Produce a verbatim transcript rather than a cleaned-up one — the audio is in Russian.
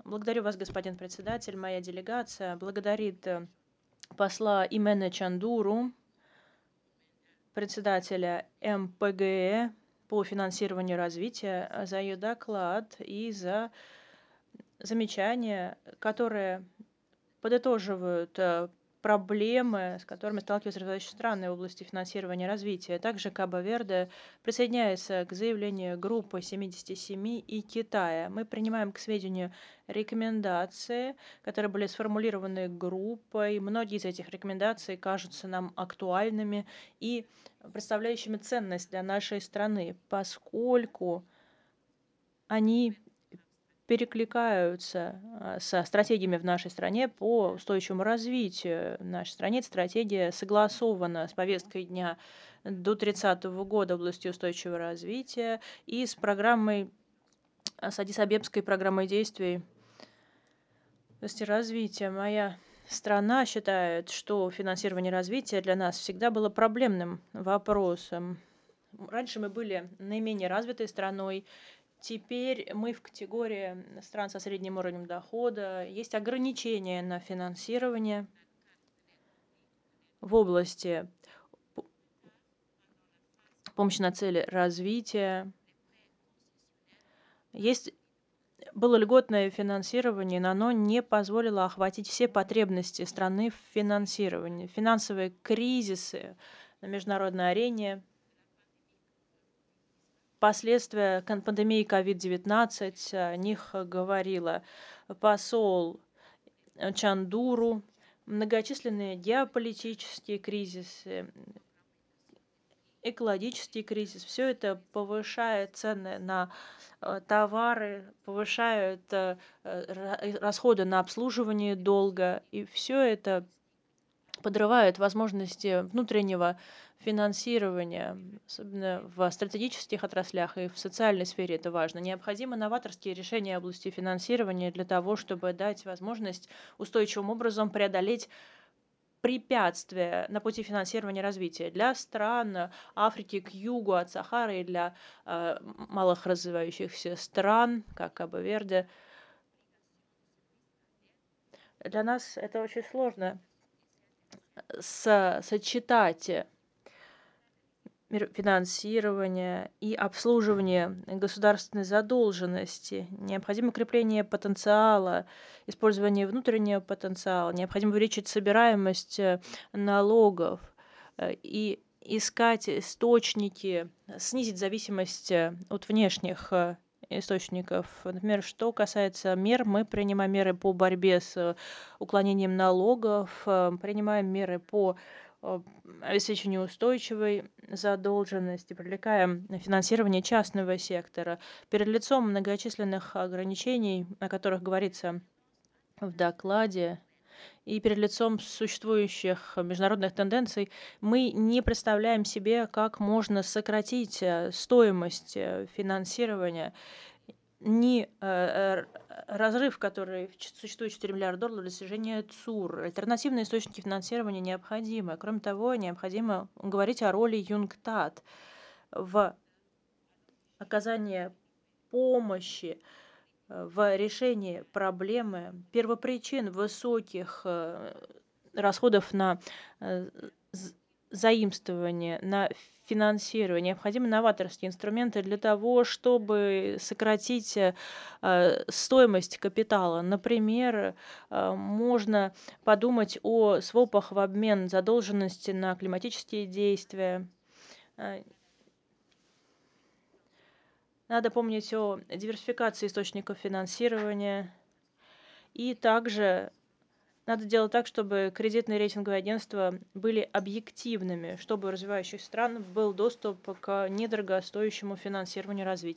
Благодарю вас, господин председатель. Моя делегация благодарит э, посла Имене Чандуру, председателя эм пэ гэ э по финансированию развития, э, за ее доклад и за замечания, которые подытоживают э, проблемы, с которыми сталкиваются развивающиеся страны в области финансирования и развития. Также Кабо-Верде присоединяется к заявлению группы семидесяти семи и Китая. Мы принимаем к сведению рекомендации, которые были сформулированы группой. Многие из этих рекомендаций кажутся нам актуальными и представляющими ценность для нашей страны, поскольку они перекликаются а, со стратегиями в нашей стране по устойчивому развитию. В нашей стране эта стратегия согласована с повесткой дня до тридцатого года в области устойчивого развития и с программой, а, с Аддис-Абебской программой действий в области развития. Моя страна считает, что финансирование развития для нас всегда было проблемным вопросом. Раньше мы были наименее развитой страной. Теперь мы в категории стран со средним уровнем дохода. Есть ограничения на финансирование в области п- помощи на цели развития. Есть было льготное финансирование, но оно не позволило охватить все потребности страны в финансировании. Финансовые кризисы на международной арене, последствия кон- пандемии ковид девятнадцать, о них говорила посол э, Чандуру, многочисленные геополитические кризисы, экологический кризис. Все это повышает цены на э, товары, повышает э, э, ра- э, расходы на обслуживание долга, и все это подрывает возможности внутреннего финансирования, особенно в стратегических отраслях и в социальной сфере это важно. Необходимы новаторские решения в области финансирования для того, чтобы дать возможность устойчивым образом преодолеть препятствия на пути финансирования развития для стран Африки к югу от Сахары и для э, малых развивающихся стран, как Кабо-Верде. Для нас это очень сложно со- сочетать мер- финансирование и обслуживание государственной задолженности. Необходимо укрепление потенциала, использование внутреннего потенциала, необходимо увеличить собираемость э, налогов э, и искать источники, снизить зависимость э, от внешних э, источников. Например, что касается мер, мы принимаем меры по борьбе с э, уклонением налогов, э, принимаем меры по э, обеспечению устойчивой задолженности, привлекаем финансирование частного сектора. Перед лицом многочисленных ограничений, о которых говорится в докладе, и перед лицом существующих международных тенденций, мы не представляем себе, как можно сократить э, стоимость э, финансирования, ни э, э, разрыв, который в ч- существует четыре миллиарда долларов для достижения ЦУР. Альтернативные источники финансирования необходимы. Кроме того, необходимо говорить о роли ЮНКТАД в оказании помощи э, в решении проблемы первопричин высоких э, расходов на э, з- заимствование, на финансирование. Необходимы новаторские инструменты для того, чтобы сократить э, э, стоимость капитала. Например, э, можно подумать о свопах в обмен задолженности на климатические действия. Э, Надо помнить о диверсификации источников финансирования. И также надо делать так, чтобы кредитные рейтинговые агентства были объективными, чтобы у развивающихся стран был доступ к недорогостоящему финансированию развития.